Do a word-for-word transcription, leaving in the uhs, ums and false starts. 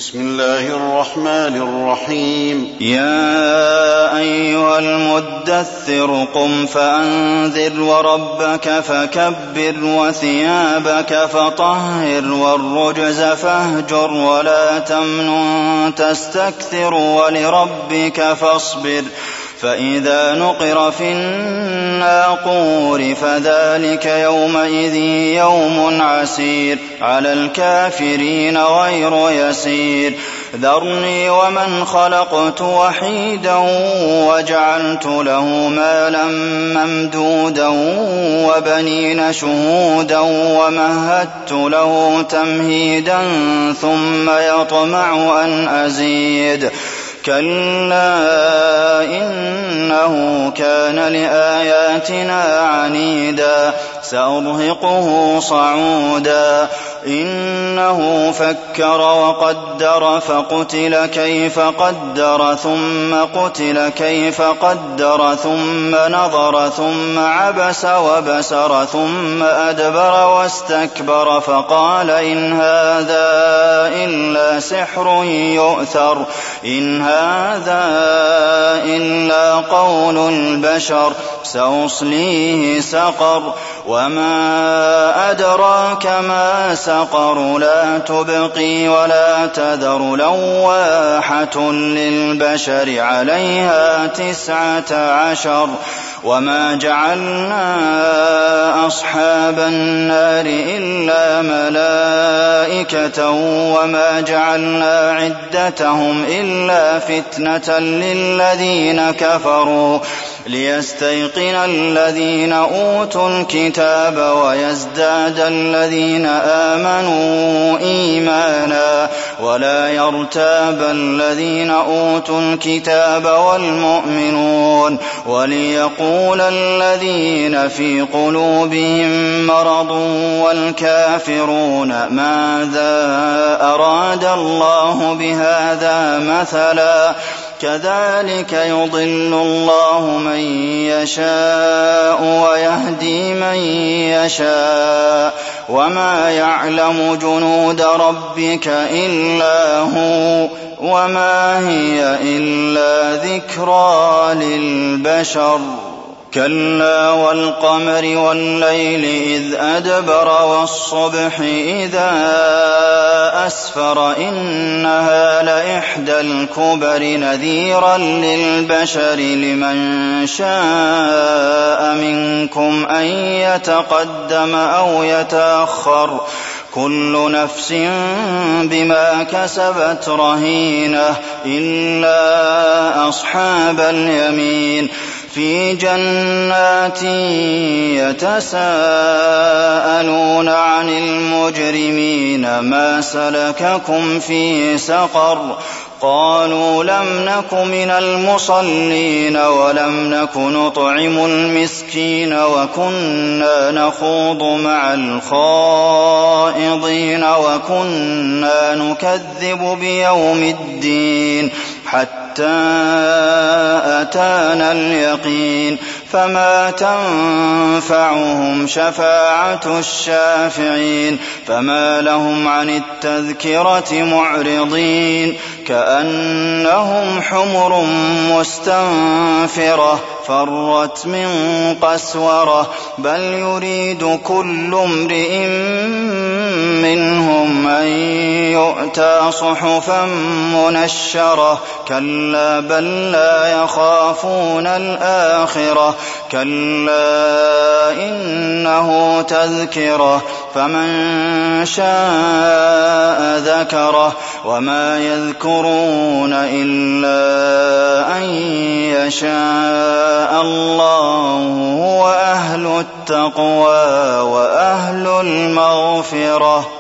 بسم الله الرحمن الرحيم. يا أيها المدثر قم فأنذر وربك فكبر وثيابك فطهر والرجز فاهجر ولا تمنن تستكثر ولربك فاصبر فإذا نقر في الناقور فذلك يومئذ يوم عسير على الكافرين غير يسير ذرني ومن خلقت وحيدا وجعلت له مالا ممدودا وبنين شهودا ومهدت له تمهيدا ثم يطمع أن أزيد كلا إنه كان لآياتنا عنيدا سأرهقه صعودا إنه فكر وقدر فقتل كيف قدر ثم قتل كيف قدر ثم نظر ثم عبس وبسر ثم أدبر واستكبر فقال إن هذا إلا سحر يؤثر إن هذا إلا قول البشر سأصليه سقر وما أدراك ما سقر لا تبقي ولا تذر لواحة للبشر عليها تسعة عشر وما جعلنا أصحاب النار إلا ملائكة وما جعلنا عدتهم إلا فتنة للذين كفروا ليستيقن الذين أوتوا الكتاب ويزداد الذين آمنوا إيمانا ولا يرتاب الذين أوتوا الكتاب والمؤمنون وليقول الذين في قلوبهم مرض والكافرون ماذا أراد الله بهذا مثلا كذلك يضل الله من يشاء ويهدي من يشاء وما يعلم جنود ربك إلا هو وما هي إلا ذكرى للبشر كلا والقمر والليل إذ أدبر والصبح إذا أسفر إنها لإحدى الكبر نذيرا للبشر لمن شاء منكم أن يتقدم أو يتأخر كل نفس بما كسبت رهينة إلا أصحاب اليمين في جنات يتساءلون عن المجرمين ما سلككم في سقر قالوا لم نك من المصلين ولم نك نطعم المسكين وكنا نخوض مع الخائضين وكنا نكذب بيوم الدين حتى أتانا اليقين فما تنفعهم شفاعة الشافعين فما لهم عن التذكرة معرضين كأنهم حمر مستنفرة فرت من قسورة بل يريد كل امرئ منهم أن يؤتى صحفا منشرة كلا بل لا يخافون الآخرة كلا إنه تذكرة فمن شاء ذكره وما يذكرون إلا أن يشاء الله وأهل التقوى وأهل المغفرة.